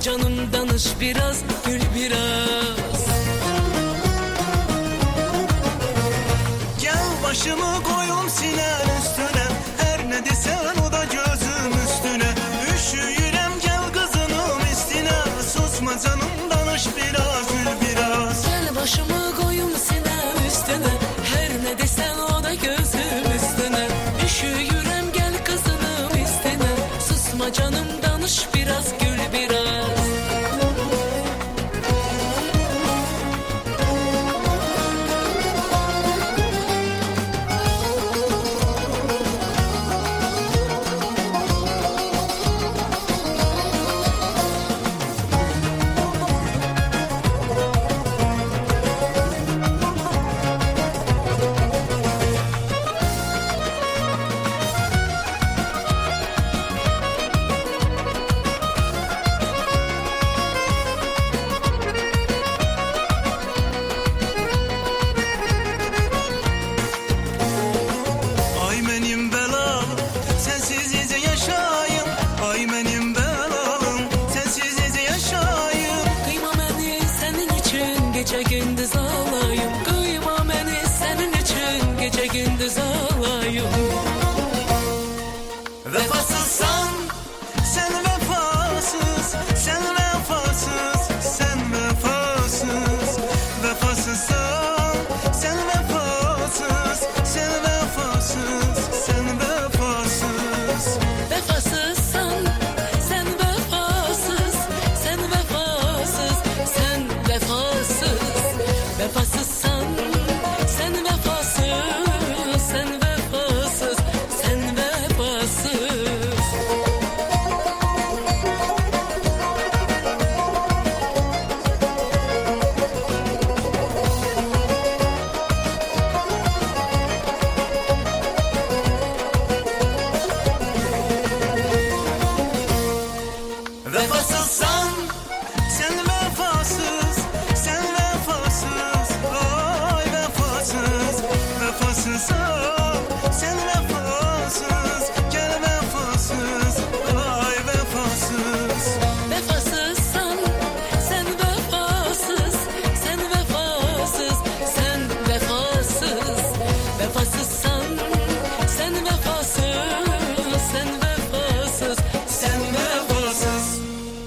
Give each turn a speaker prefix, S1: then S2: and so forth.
S1: canım danış biraz, gül biraz.
S2: Gel başımı koyum sinen üstüne, her ne desen o da gözüm üstüne. Üşüyürem gel kızının üstüne, susma canım danış biraz, gül biraz.
S1: Gel başımı koyum sinem üstüne, her ne desen o da gözüm üstüne. Üşüyürem gel kızının üstüne, susma canım danış biraz, gül biraz.
S2: Ay benim belalım, sensiz iyice yaşayayım. Ay benim belalım, sensiz iyice yaşayayım.
S1: Kıyma beni senin için, gece gündüz ağlayım. Kıyma beni senin için, gece gündüz ağlayım.
S2: Vefasızsan, sen